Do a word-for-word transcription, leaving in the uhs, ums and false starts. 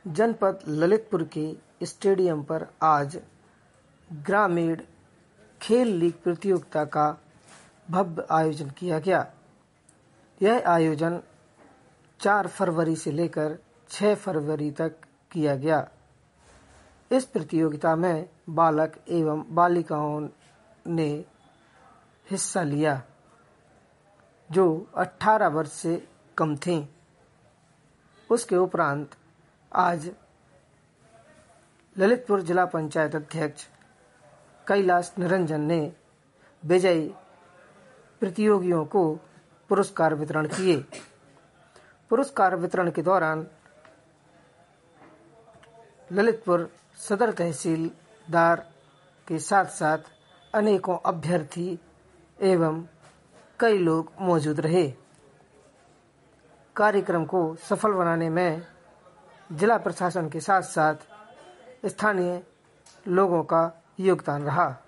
जनपद ललितपुर के स्टेडियम पर आज ग्रामीण खेल लीग प्रतियोगिता का भव्य आयोजन किया गया। यह आयोजन चार फरवरी से लेकर छह फरवरी तक किया गया। इस प्रतियोगिता में बालक एवं बालिकाओं ने हिस्सा लिया जो अठारह वर्ष से कम थीं। उसके उपरांत आज ललितपुर जिला पंचायत अध्यक्ष कैलाश निरंजन ने विजयी प्रतियोगियों को पुरस्कार वितरण किए। पुरस्कार वितरण के दौरान ललितपुर सदर तहसीलदार के साथ साथ अनेकों अभ्यर्थी एवं कई लोग मौजूद रहे। कार्यक्रम को सफल बनाने में जिला प्रशासन के साथ साथ स्थानीय लोगों का योगदान रहा।